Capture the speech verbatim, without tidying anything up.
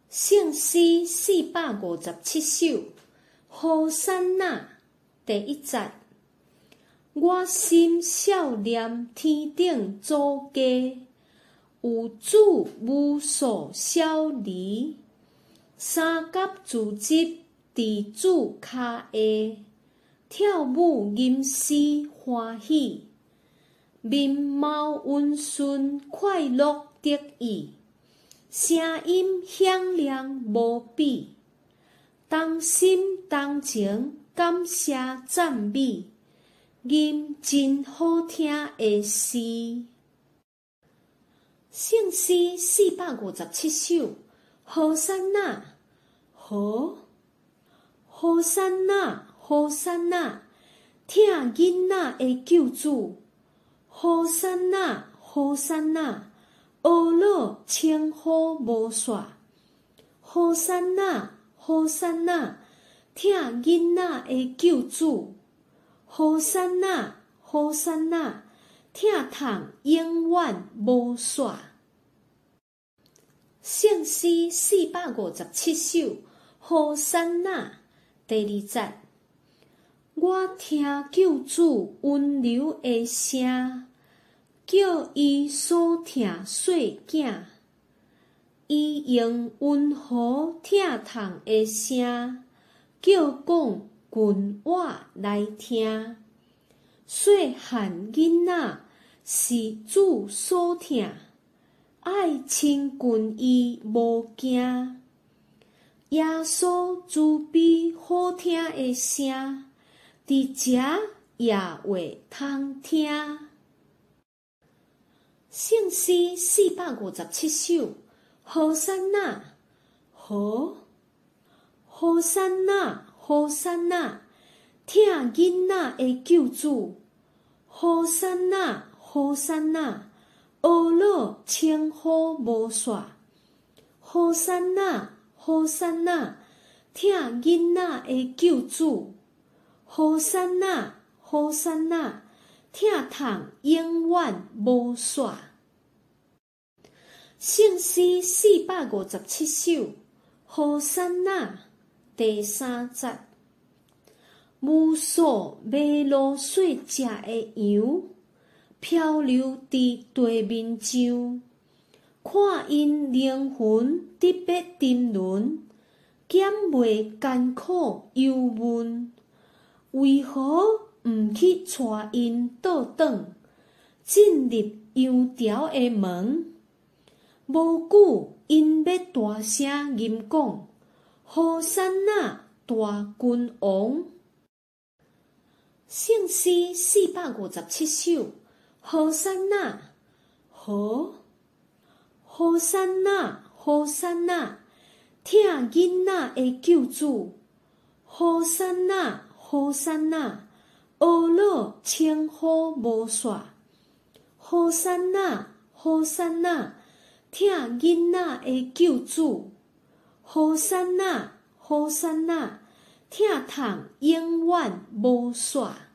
圣诗四百五十七首，和散那第一节。我心少念天顶祖家，有主无数小儿，三甲自集伫主脚下，跳舞吟诗欢喜，面貌温顺快乐得意。声音响亮无比，同心同情感谢赞美，吟真好听的诗。圣诗四百五十七首，和散那，和，和散那，和散那，听囡仔的救主，和散那，和散那。学老称呼无煞，和散那，和散那，听囡仔的救主，和散那，和散那，听通永远无煞。圣诗四百五十七首，和散那第二节。我听救主温柔的声，叫伊所疼细囝，伊用温和疼痛的声，叫讲群话来听。细汉囡仔是主所疼，爱亲近伊无惊。耶稣慈悲好听的声，伫遮也会通听。圣诗四百五十七首，和散那，和，和散那，和散那，听囡仔的救主，和散那，和散那，学老称呼无煞，和散那，和散那，听囡仔的救主，和散那，和散那，听通永远无煞。圣诗四百五十七首，和散那第三节。无数迷路细只的羊，漂流伫地面上，看因灵魂特别沉沦，减袂艰苦忧闷。为何毋去带因倒转，进入羊巢的门？无久，因要大声吟讲，和散那大君王。圣诗四百五十七首，和散那，和，和散那，和散那，听囡仔的救主，和散那，和散那，学老称呼无煞，和散那，和散那，听囡仔的救主，和散那，和散那，听通永远无煞。